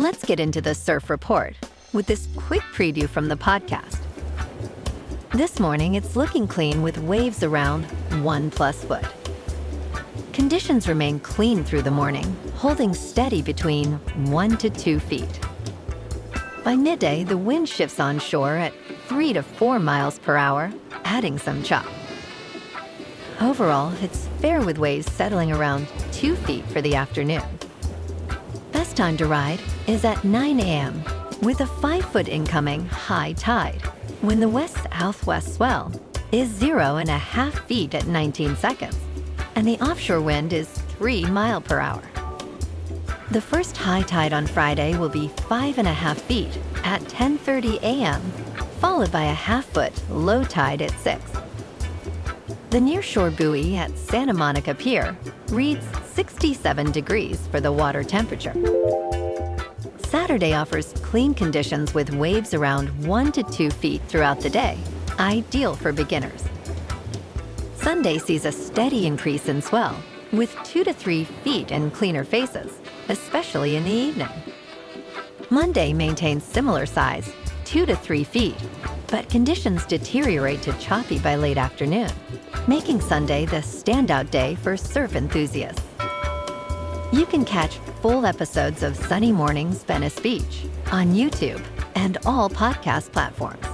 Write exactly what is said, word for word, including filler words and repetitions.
Let's get into the surf report with this quick preview from the podcast. This morning, it's looking clean with waves around one plus foot. Conditions remain clean through the morning, holding steady between one to two feet. By midday, the wind shifts onshore at three to four miles per hour, adding some chop. Overall, it's fair with waves settling around two feet for the afternoon. Best time to ride is at nine a.m. with a five-foot incoming high tide, when the west-southwest swell is zero and a half feet at nineteen seconds, and the offshore wind is three mile per hour. The first high tide on Friday will be five and a half feet at ten thirty a.m., followed by a half-foot low tide at six. The nearshore buoy at Santa Monica Pier reads sixty-seven degrees for the water temperature. Saturday offers clean conditions with waves around one to two feet throughout the day, ideal for beginners. Sunday sees a steady increase in swell, with two to three feet and cleaner faces, especially in the evening. Monday maintains similar size, two to three feet, but conditions deteriorate to choppy by late afternoon, making Sunday the standout day for surf enthusiasts. You can catch full episodes of Sunny Mornings Venice Beach on YouTube and all podcast platforms.